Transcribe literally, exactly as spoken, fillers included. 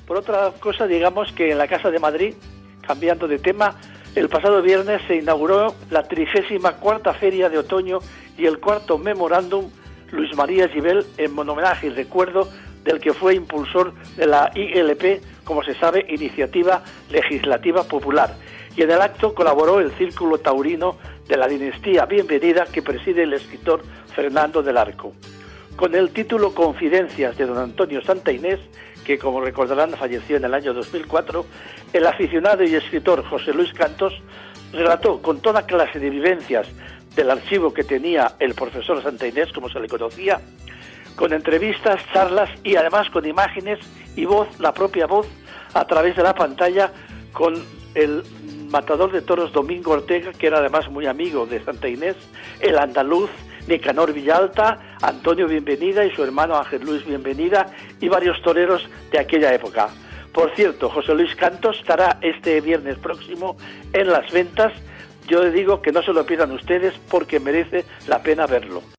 Por otra cosa, digamos que en la Casa de Madrid, cambiando de tema, el pasado viernes se inauguró la trigésima cuarta Feria de Otoño y el cuarto memorándum Luis María Givel en homenaje y recuerdo del que fue impulsor de la I L P, como se sabe, Iniciativa Legislativa Popular. Y en el acto colaboró el Círculo Taurino de la dinastía Bienvenida que preside el escritor Fernando del Arco. Con el título Confidencias de don Antonio Santa Inés, que como recordarán falleció en el año dos mil cuatro, el aficionado y escritor José Luis Cantos relató con toda clase de vivencias del archivo que tenía el profesor Santa Inés, como se le conocía, con entrevistas, charlas y además con imágenes y voz, la propia voz, a través de la pantalla, con el matador de toros Domingo Ortega, que era además muy amigo de Santa Inés, el andaluz Nicanor Villalta, Antonio Bienvenida y su hermano Ángel Luis Bienvenida y varios toreros de aquella época. Por cierto, José Luis Cantos estará este viernes próximo en Las Ventas. Yo le digo que no se lo pierdan ustedes porque merece la pena verlo.